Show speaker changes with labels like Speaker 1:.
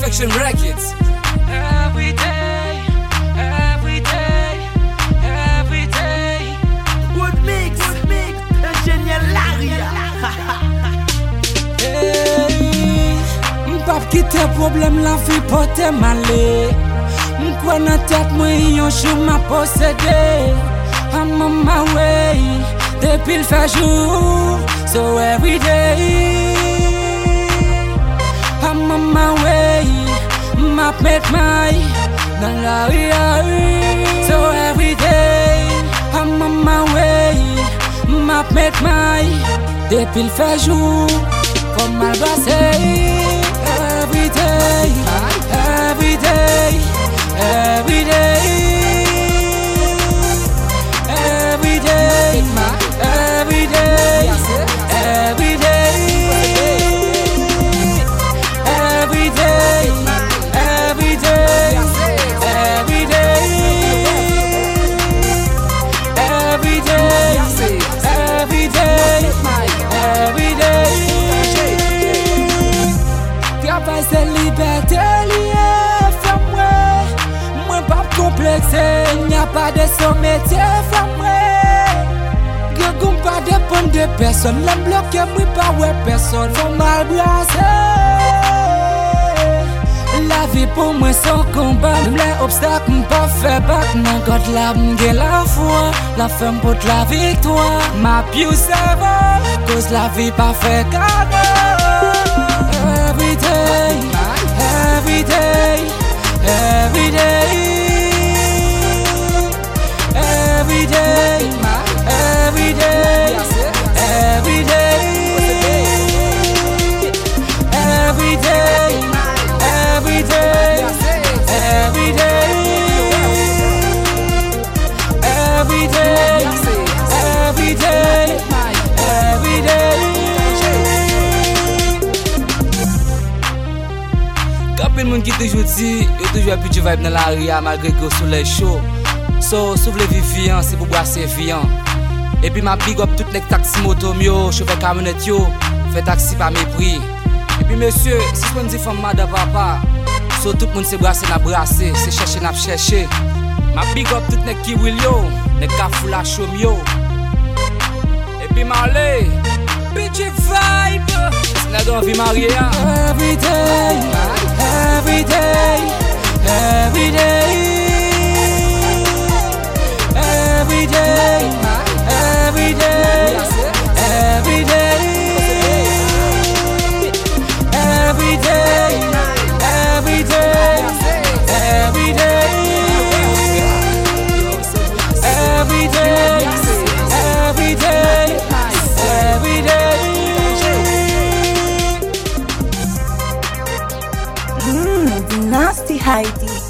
Speaker 1: Perfection Records.
Speaker 2: Every day, every day, every day.
Speaker 3: Good mix, ingénieur
Speaker 2: Hey, m'pap kite problem la vie pote malé. M'kwa nan tête moi yon jour m'a possédé. I'm on my way, depuis le fait jour. So every day, I'm on my way. M'a met my dans la rue. So every day, I'm on my way. M'a met my depuis le fait jour. Comme mal passé. Every day, every day, every day, every day, every day, every day, every day, every day, every day, every day, every day, every day. Travail c'est liberté liée, femme moi pas complexé, n'y a pas de sommet, femme pas dépendre de personne, l'homme bloqué, moi pas ouais personne, faut mal brasser. La vie pour moi sans combat, les obstacles m'pas fait battre, non quand la m'gé la foi, la femme pour la victoire, ma piou ça va, cause la vie pas fait cadeau. Every day, every day, every day, every day, every day, every day, every day, every day, every day, every day, every day, every day. Kapil moun ki toujou di, yo toujou api du vibe dans la ria malgré que soleil chaud. So, souffle vivian, c'est pour brasser vian. Et puis ma big up tout les taxi moto mio, chauffeur camionnette yo, fait taxi par mépris. Et puis monsieur, si on dit femme madame papa, so tout le monde se brasser n'a brasser, c'est chercher n'a chercher. Ma big up tout les qui will yo, les kafou la show yo. Et puis Marley, bitch vibe, c'est la grande vie mariée. Every day, every day, every day. Every day, every day, every day, every day, every day, every day, every day, every day, every day.
Speaker 3: Nasty Heidi.